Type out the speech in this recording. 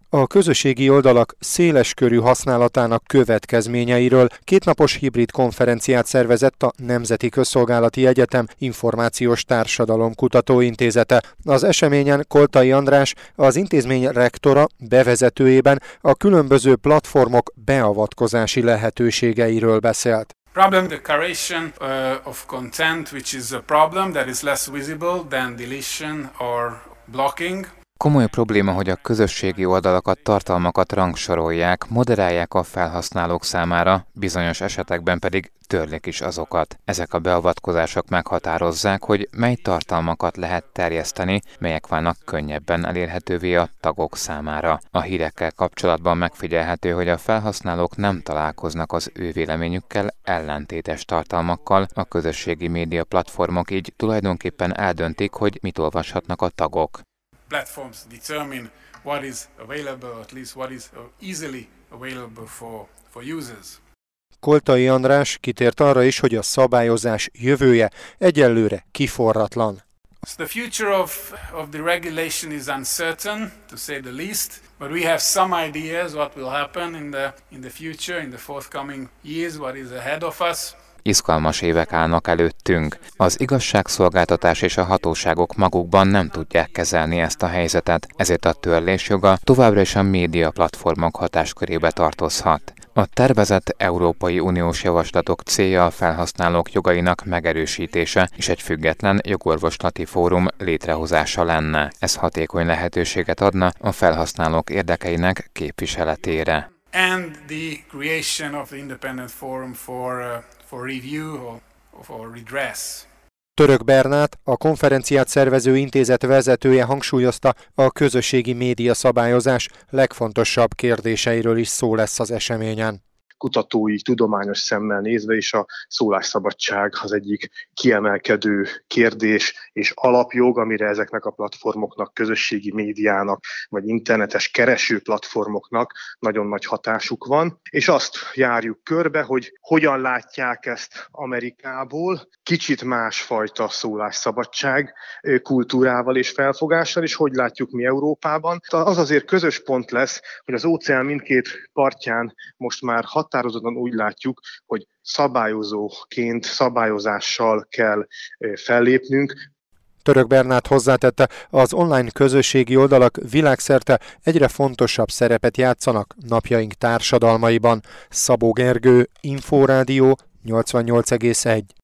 A közösségi oldalak széleskörű használatának következményeiről kétnapos hibrid konferenciát szervezett a Nemzeti Közszolgálati Egyetem Információs Társadalom Kutatóintézete. Az eseményen Koltai András, az intézmény rektora bevezetőjében a különböző platformok beavatkozási lehetőségeiről beszélt. Problem the curation of content, which is a problem that is less visible than deletion or blocking. Komoly probléma, hogy a közösségi oldalakat, tartalmakat rangsorolják, moderálják a felhasználók számára, bizonyos esetekben pedig törlik is azokat. Ezek a beavatkozások meghatározzák, hogy mely tartalmakat lehet terjeszteni, melyek válnak könnyebben elérhetővé a tagok számára. A hírekkel kapcsolatban megfigyelhető, hogy a felhasználók nem találkoznak az ő véleményükkel ellentétes tartalmakkal, a közösségi média platformok így tulajdonképpen eldöntik, hogy mit olvashatnak a tagok. Platforms determine what is available, at least what is easily available for users. Koltai András kitért arra is, hogy a szabályozás jövője egyelőre kiforratlan. The future of the regulation is uncertain, to say the least, but we have some ideas what will happen in the future, in the forthcoming years, what is ahead of us. Izgalmas évek állnak előttünk. Az igazságszolgáltatás és a hatóságok magukban nem tudják kezelni ezt a helyzetet, ezért a törlés joga továbbra is a média platformok hatáskörébe tartozhat. A tervezett Európai Uniós javaslatok célja a felhasználók jogainak megerősítése és egy független jogorvoslati fórum létrehozása lenne. Ez hatékony lehetőséget adna a felhasználók érdekeinek képviseletére. And the creation of the independent forum for review or for redress. Török Bernát, a konferenciát szervező intézet vezetője hangsúlyozta, a közösségi média szabályozás legfontosabb kérdéseiről is szó lesz az eseményen. Kutatói, tudományos szemmel nézve is a szólásszabadság az egyik kiemelkedő kérdés és alapjog, amire ezeknek a platformoknak, közösségi médiának vagy internetes kereső platformoknak nagyon nagy hatásuk van. És azt járjuk körbe, hogy hogyan látják ezt Amerikából, kicsit másfajta szólásszabadság kultúrával és felfogással, és hogy látjuk mi Európában. Az azért közös pont lesz, hogy az óceán mindkét partján most már határozottan úgy látjuk, hogy szabályozóként, szabályozással kell fellépnünk. Török Bernát hozzátette, az online közösségi oldalak világszerte egyre fontosabb szerepet játszanak napjaink társadalmaiban. Szabó Gergő, Inforádió 88,1.